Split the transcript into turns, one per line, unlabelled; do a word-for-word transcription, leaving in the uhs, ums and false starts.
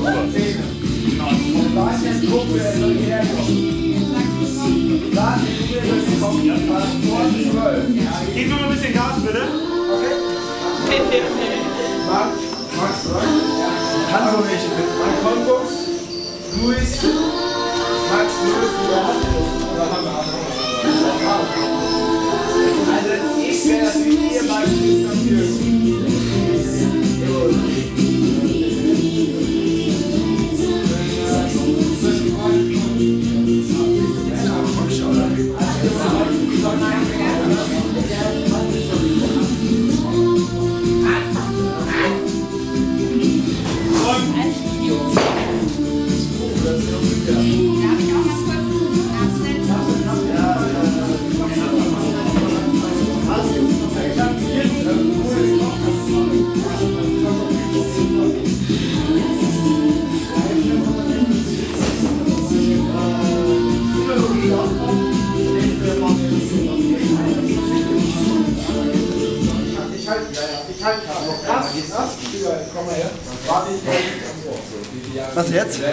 Gib nur ein bisschen Gas, bitte. Okay. Max, Max, kann so nicht. Mein Kongo, Luis, Max, Luis, oder haben wir also ich wäre das wie ihr beiden dafür.
Was jetzt?